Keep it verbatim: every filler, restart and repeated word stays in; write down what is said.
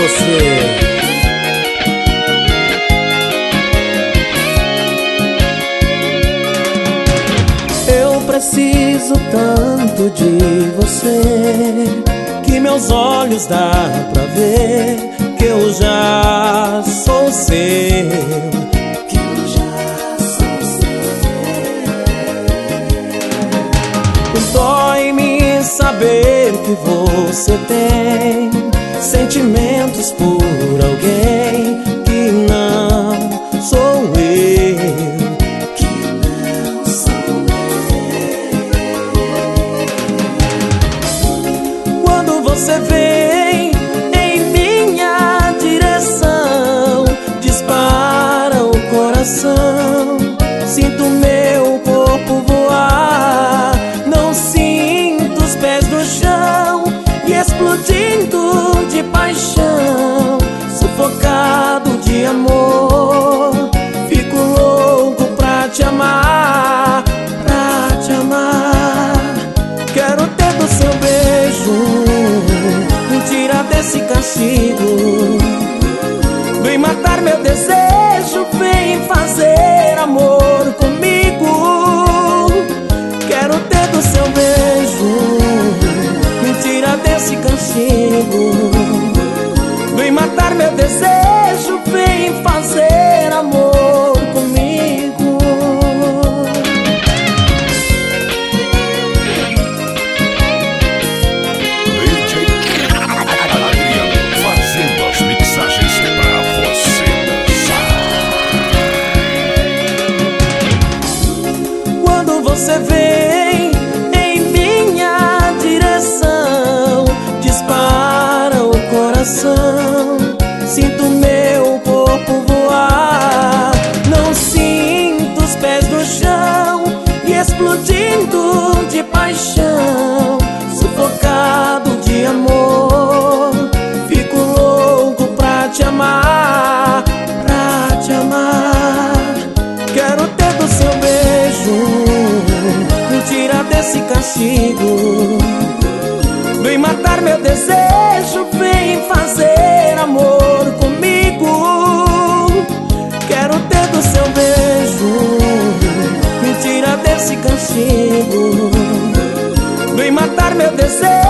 você. Eu preciso tanto de você que meus olhos dá pra ver que eu já sou seu. Dói-me saber que você tem sentimentos por alguém que não sou eu, que não sou eu. Quando você vem em minha direção, dispara o coração, sinto meu corpo voar. Não sinto os pés no chão e explodindo de paixão, sufocado de amor. Fico louco pra te amar, pra te amar. Quero ter do seu beijo, me tira desse castigo. Vem matar meu desejo, vem fazer amor comigo. Quero ter do seu beijo, me tira desse castigo. Vem matar meu desejo, vem fazer amor comigo. D J Adriano fazendo as mixagens pra você dançar. Quando você vem em minha direção, dispara o coração, sinto meu corpo voar. Não sinto os pés no chão e explodindo de paixão, sufocado de amor. Fico louco pra te amar, pra te amar. Quero ter do seu beijo, me tira desse castigo. Vem matar meu desejo, vem fazer amor comigo. Quero ter do seu beijo, me tira desse castigo. Vem matar meu desejo.